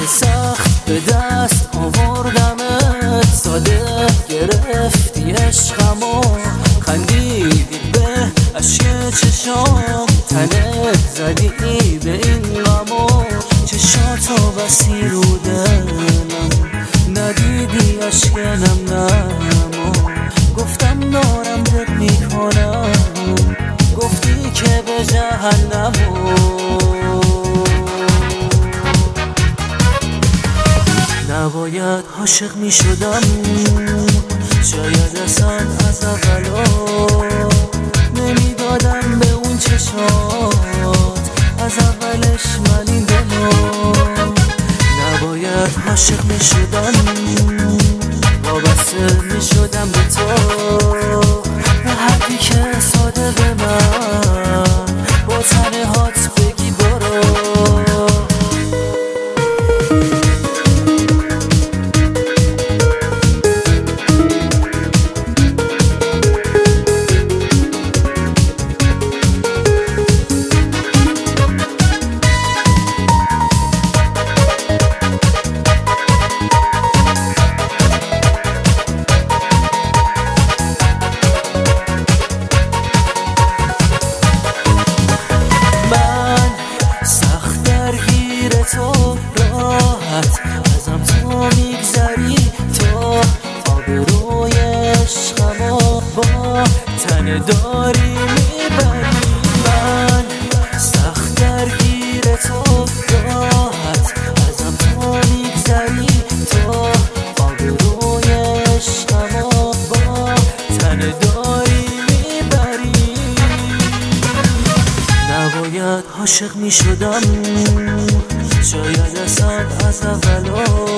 سخت به دست آوردمت، ساده گرفتی عشقمو، خندیدی به اشک چشام، تنت زدی به این غمو، چشاتو بسی رو دلم، ندیدی اشک نمو، گفتم دارم دل میکنم، گفتی که به جهنمو. نباید عاشق می شدم، شاید اصلا از اولا نمی دادم به اون چشات، از اولش من این دلو. نباید عاشق می شدم، وابسته می شدم به تو، به حدی که ساده به من با تنهات بگی برو. تو راحت ازم تو میگذری، تو آبروی عشقمو با تن داری میبری. من سخت درگیر تو راحت ازم تو میگذری، تو آبروی عشقمو با تن داری میبری. نباید عاشق میشدم، شاید اصلا از اولو